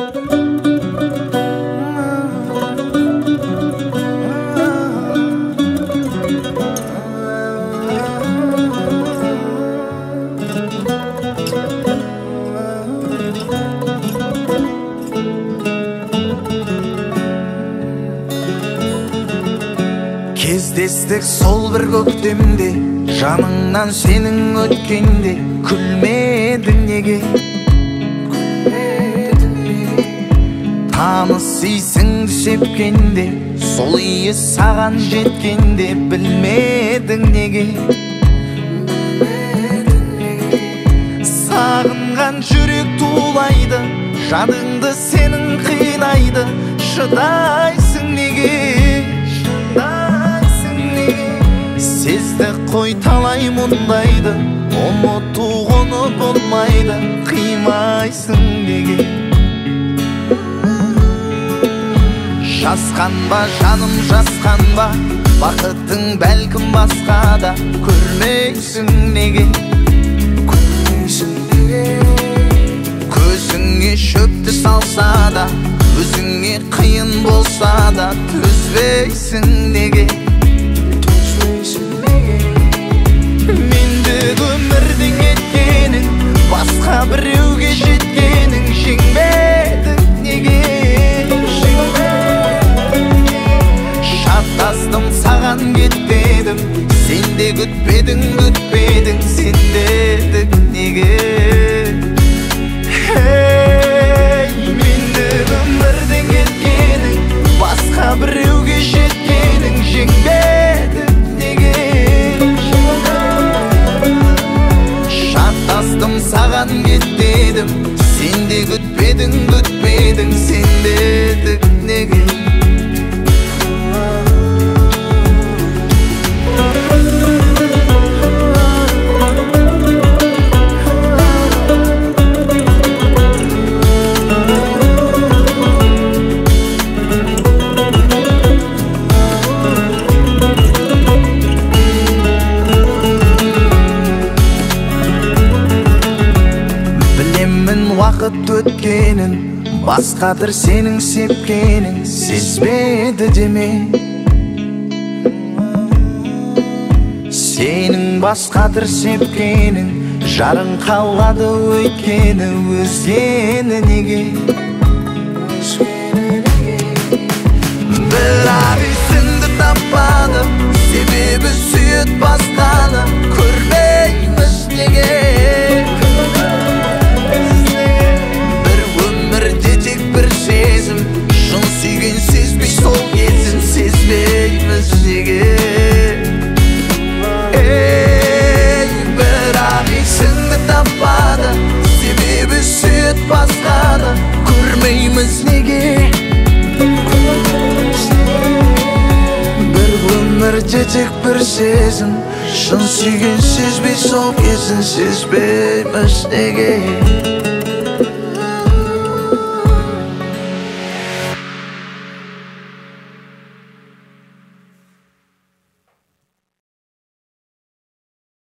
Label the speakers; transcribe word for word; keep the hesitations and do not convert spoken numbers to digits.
Speaker 1: Кездестік сол бір көктемде, жаныңнан сенің өткенде, күлмедің неге? Таныс исіңді сепкенде, сол иі саған жеткенде, білмедің неге? Сағынған жүрек тулайды, жадыңды сенің қинайды, шыдайсың неге? Сезді қой талай мұндайды, ұмыту ғоны болмайды, қимайсың неге? Жасқанба жаным жасқанба, бақытың бәлкім басқада, көрмейсің неге? Көзіңе шөпті салса да, өзіңе қиын болса да, төзбейсің неге? Мендік өмірдің еткенің, басқа біреуге жеткенің, жеңбедің неге? Шаттастым саған кетпедім, сен де күтпедің, күтпедің, сендедік неге? Мендік өмірдің еткенің, басқа біреуге жеткенің, жеңбедің неге? Шаттастым саған кетпедім, сен де күтпедің, күтпедің, сендедік неге? Уақыт өткенін, басқадыр сенің сепкенің, сезбеді деме? Сенің басқадыр сепкенің, жарың қалады өйткені, өзгені неге? Бірақ есіңді таппады, себебі сүйет басқаны, көрмейміз неге? Шын сүйген сезбей сол кезін, сезбейміз неге? Ей, бірақ есіңді таппады, себебі сүйет басқаны, көрмейміз неге? Бір өмірде тек бір сезім, шын сүйген сезбей сол кезін, сезбейміз неге?